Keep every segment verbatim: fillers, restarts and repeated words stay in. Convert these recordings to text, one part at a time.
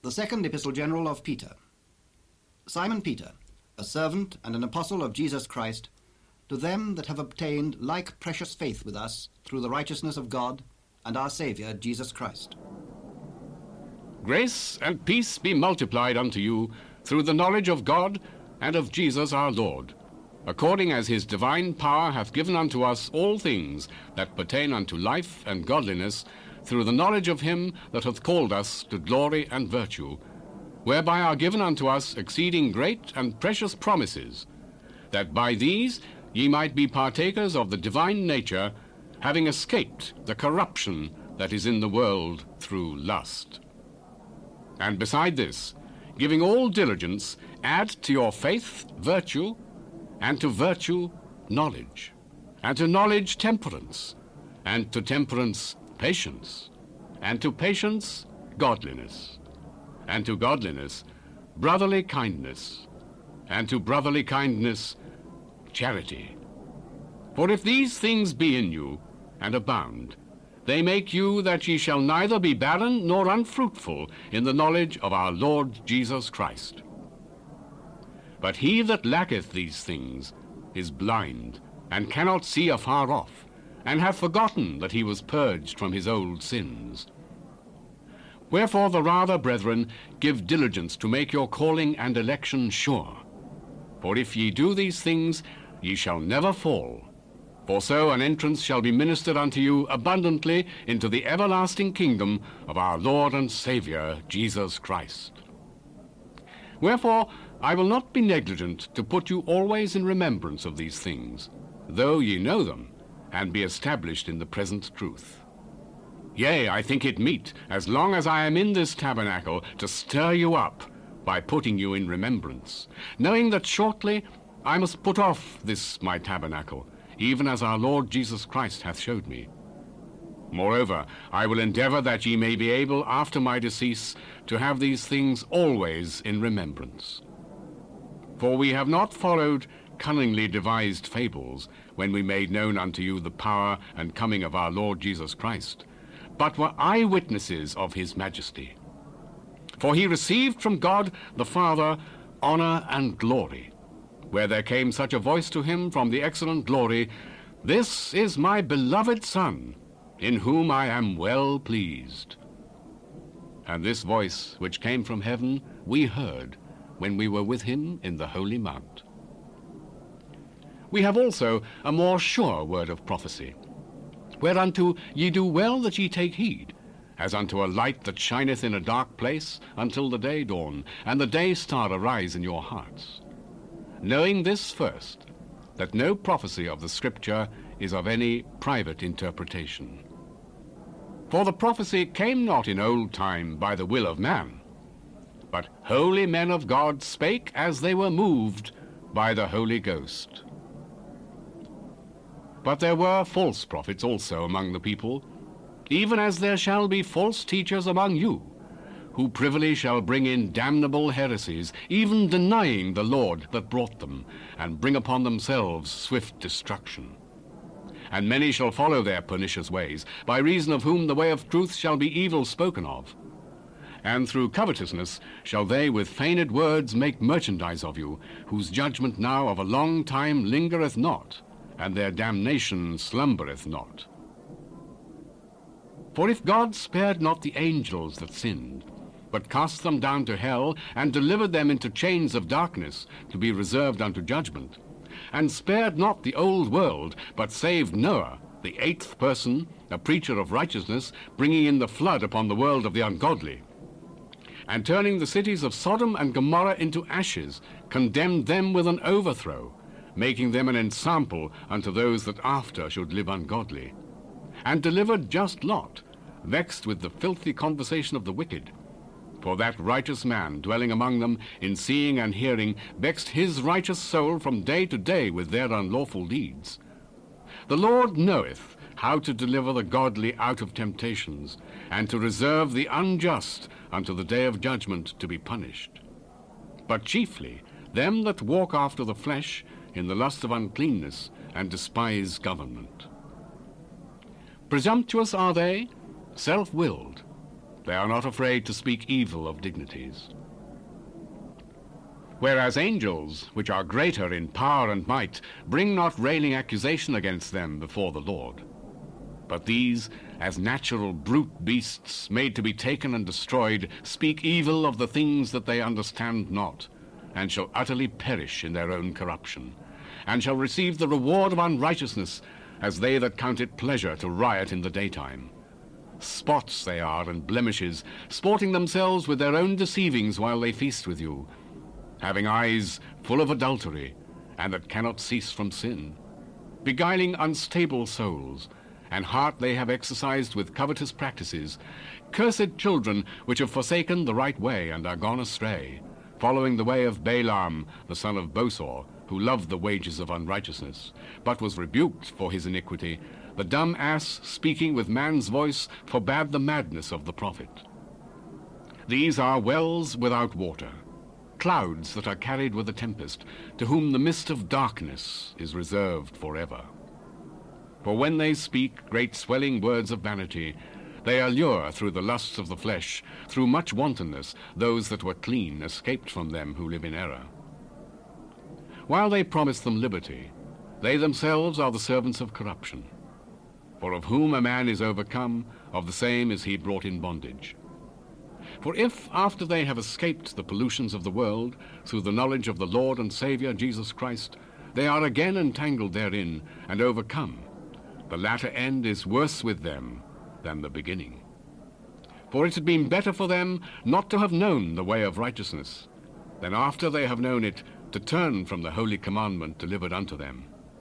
The second epistle general of Peter. Simon Peter, a servant and an apostle of Jesus Christ, to them that have obtained like precious faith with us through the righteousness of God and our Saviour Jesus Christ. Grace and peace be multiplied unto you through the knowledge of God and of Jesus our Lord, according as his divine power hath given unto us all things that pertain unto life and godliness, through the knowledge of him that hath called us to glory and virtue, whereby are given unto us exceeding great and precious promises, that by these ye might be partakers of the divine nature, having escaped the corruption that is in the world through lust. And beside this, giving all diligence, add to your faith virtue, and to virtue knowledge, and to knowledge temperance, and to temperance patience, and to patience godliness, and to godliness brotherly kindness, and to brotherly kindness charity. For if these things be in you, and abound, they make you that ye shall neither be barren nor unfruitful in the knowledge of our Lord Jesus Christ. But he that lacketh these things is blind, and cannot see afar off, and hath forgotten that he was purged from his old sins. Wherefore the rather, brethren, give diligence to make your calling and election sure. For if ye do these things, ye shall never fall. For so an entrance shall be ministered unto you abundantly into the everlasting kingdom of our Lord and Saviour, Jesus Christ. Wherefore I will not be negligent to put you always in remembrance of these things, though ye know them, and be established in the present truth. Yea, I think it meet, as long as I am in this tabernacle, to stir you up by putting you in remembrance, knowing that shortly I must put off this my tabernacle, even as our Lord Jesus Christ hath showed me. Moreover, I will endeavour that ye may be able after my decease to have these things always in remembrance. For we have not followed cunningly devised fables, when we made known unto you the power and coming of our Lord Jesus Christ, but were eyewitnesses of his majesty. For he received from God the Father honour and glory, where there came such a voice to him from the excellent glory, This is my beloved Son, in whom I am well pleased. And this voice which came from heaven we heard, when we were with him in the holy mount. We have also a more sure word of prophecy, whereunto ye do well that ye take heed, as unto a light that shineth in a dark place until the day dawn, and the day star arise in your hearts. Knowing this first, that no prophecy of the Scripture is of any private interpretation. For the prophecy came not in old time by the will of man, but holy men of God spake as they were moved by the Holy Ghost. But there were false prophets also among the people, even as there shall be false teachers among you, who privily shall bring in damnable heresies, even denying the Lord that brought them, and bring upon themselves swift destruction. And many shall follow their pernicious ways, by reason of whom the way of truth shall be evil spoken of. And through covetousness shall they with feigned words make merchandise of you, whose judgment now of a long time lingereth not, and their damnation slumbereth not. For if God spared not the angels that sinned, but cast them down to hell, and delivered them into chains of darkness, to be reserved unto judgment, and spared not the old world, but saved Noah, the eighth person, a preacher of righteousness, bringing in the flood upon the world of the ungodly, and turning the cities of Sodom and Gomorrah into ashes, condemned them with an overthrow, making them an ensample unto those that after should live ungodly, and delivered just Lot, vexed with the filthy conversation of the wicked. For that righteous man, dwelling among them, in seeing and hearing, vexed his righteous soul from day to day with their unlawful deeds. The Lord knoweth how to deliver the godly out of temptations, and to reserve the unjust unto the day of judgment to be punished. But chiefly them that walk after the flesh, in the lust of uncleanness, and despise government. Presumptuous are they, self-willed, They are not afraid to speak evil of dignities. Whereas angels, which are greater in power and might, bring not railing accusation against them before the Lord. But these, as natural brute beasts, made to be taken and destroyed, speak evil of the things that they understand not, and shall utterly perish in their own corruption, and shall receive the reward of unrighteousness, as they that count it pleasure to riot in the daytime. Spots they are and blemishes, sporting themselves with their own deceivings while they feast with you, having eyes full of adultery, and that cannot cease from sin, beguiling unstable souls, and heart they have exercised with covetous practices, cursed children which have forsaken the right way and are gone astray, following the way of Balaam the son of Bosor, who loved the wages of unrighteousness, but was rebuked for his iniquity. The dumb ass, speaking with man's voice, forbade the madness of the prophet. These are wells without water, clouds that are carried with a tempest, to whom the mist of darkness is reserved forever. For when they speak great swelling words of vanity, they allure through the lusts of the flesh, through much wantonness, those that were clean escaped from them who live in error. While they promise them liberty, they themselves are the servants of corruption. For of whom a man is overcome, of the same is he brought in bondage. For if, after they have escaped the pollutions of the world, through the knowledge of the Lord and Saviour Jesus Christ, they are again entangled therein, and overcome, the latter end is worse with them than the beginning. For it had been better for them not to have known the way of righteousness, than after they have known it, to turn from the holy commandment delivered unto them.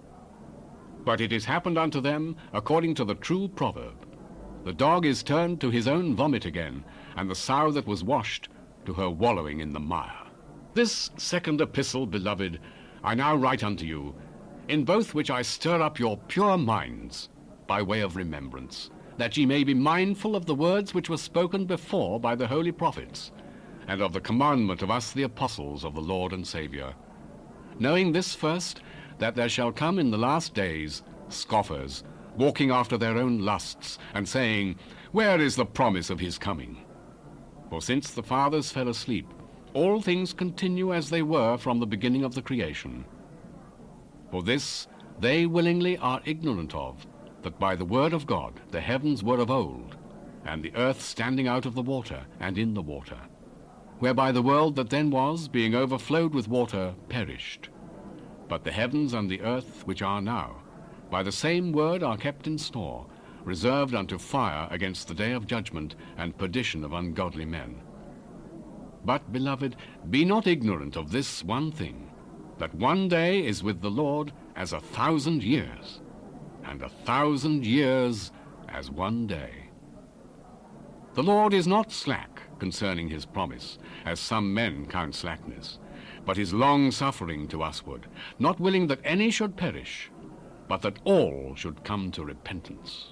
But it is happened unto them according to the true proverb, the dog is turned to his own vomit again, and the sow that was washed to her wallowing in the mire. This second epistle, beloved, I now write unto you, in both which I stir up your pure minds by way of remembrance, that ye may be mindful of the words which were spoken before by the holy prophets, and of the commandment of us the apostles of the Lord and Saviour, knowing this first, that there shall come in the last days scoffers, walking after their own lusts, and saying, Where is the promise of his coming? For since the fathers fell asleep, all things continue as they were from the beginning of the creation. For this they willingly are ignorant of, that by the word of God the heavens were of old, and the earth standing out of the water and in the water, whereby the world that then was, being overflowed with water, perished. But the heavens and the earth which are now, by the same word are kept in store, reserved unto fire against the day of judgment and perdition of ungodly men. But, beloved, be not ignorant of this one thing, that one day is with the Lord as a thousand years, and a thousand years as one day. The Lord is not slack concerning his promise, as some men count slackness, but is long-suffering to usward, not willing that any should perish, but that all should come to repentance.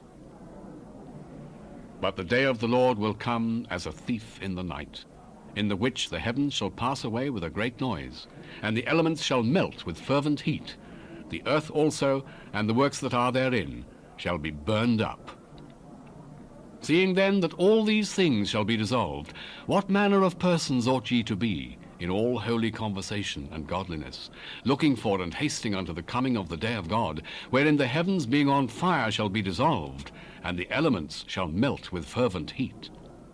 But the day of the Lord will come as a thief in the night, in the which the heavens shall pass away with a great noise, and the elements shall melt with fervent heat. The earth also, and the works that are therein, shall be burned up. Seeing then that all these things shall be dissolved, what manner of persons ought ye to be, in all holy conversation and godliness, looking for and hasting unto the coming of the day of God, wherein the heavens being on fire shall be dissolved, and the elements shall melt with fervent heat?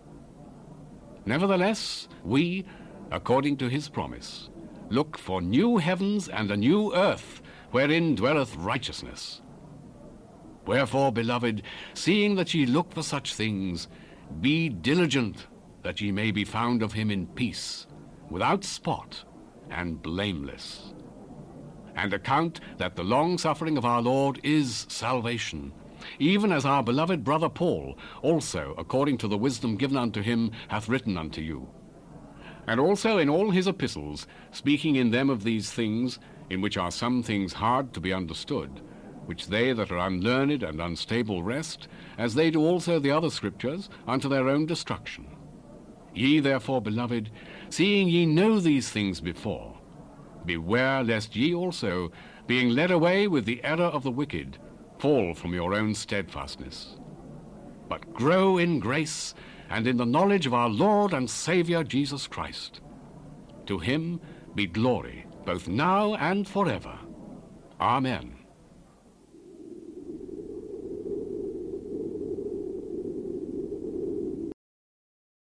Nevertheless, we, according to his promise, look for new heavens and a new earth, wherein dwelleth righteousness. Wherefore, beloved, seeing that ye look for such things, be diligent that ye may be found of him in peace, without spot and blameless. And account that the long-suffering of our Lord is salvation, even as our beloved brother Paul also, according to the wisdom given unto him, hath written unto you. And also in all his epistles, speaking in them of these things, in which are some things hard to be understood, which they that are unlearned and unstable wrest, as they do also the other scriptures, unto their own destruction. Ye therefore, beloved, seeing ye know these things before, beware lest ye also, being led away with the error of the wicked, fall from your own steadfastness. But grow in grace and in the knowledge of our Lord and Saviour Jesus Christ. To him be glory, both now and forever. Amen.